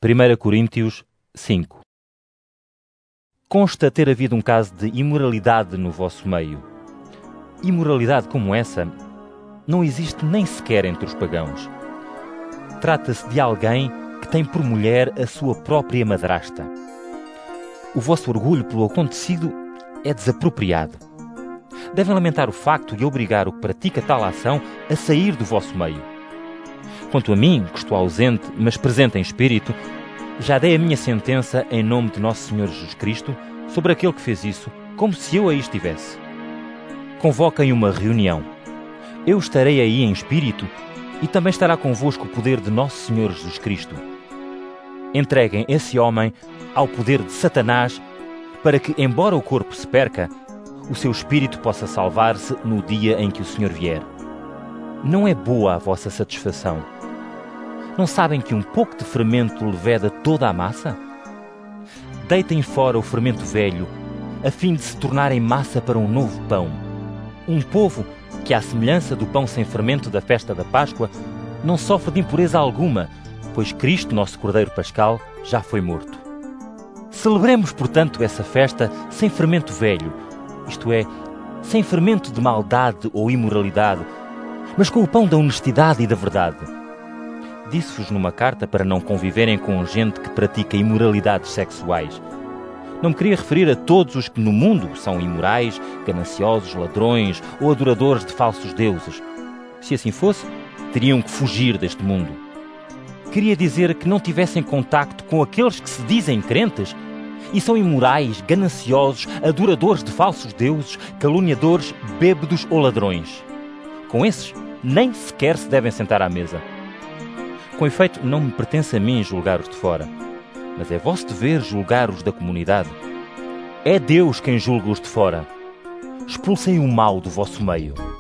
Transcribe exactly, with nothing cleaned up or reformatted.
primeira Coríntios cinco. Consta ter havido um caso de imoralidade no vosso meio. Imoralidade como essa não existe nem sequer entre os pagãos. Trata-se de alguém que tem por mulher a sua própria madrasta. O vosso orgulho pelo acontecido é desapropriado. Devem lamentar o facto de obrigar o que pratica tal ação a sair do vosso meio. Quanto a mim, que estou ausente, mas presente em espírito, já dei a minha sentença em nome de Nosso Senhor Jesus Cristo sobre aquele que fez isso, como se eu aí estivesse. Convoquem uma reunião. Eu estarei aí em espírito e também estará convosco o poder de Nosso Senhor Jesus Cristo. Entreguem esse homem ao poder de Satanás para que, embora o corpo se perca, o seu espírito possa salvar-se no dia em que o Senhor vier. Não é boa a vossa satisfação. Não sabem que um pouco de fermento leveda toda a massa? Deitem fora o fermento velho, a fim de se tornarem massa para um novo pão. Um povo que, à semelhança do pão sem fermento da festa da Páscoa, não sofre de impureza alguma, pois Cristo, nosso Cordeiro Pascal, já foi morto. Celebremos, portanto, essa festa sem fermento velho, isto é, sem fermento de maldade ou imoralidade, mas com o pão da honestidade e da verdade. Disse-vos numa carta para não conviverem com gente que pratica imoralidades sexuais. Não me queria referir a todos os que no mundo são imorais, gananciosos, ladrões ou adoradores de falsos deuses. Se assim fosse, teriam que fugir deste mundo. Queria dizer que não tivessem contacto com aqueles que se dizem crentes e são imorais, gananciosos, adoradores de falsos deuses, caluniadores, bêbados ou ladrões. Com esses, nem sequer se devem sentar à mesa. Com efeito, não me pertence a mim julgar os de fora, mas é vosso dever julgar os da comunidade. É Deus quem julga os de fora. Expulsem o mal do vosso meio.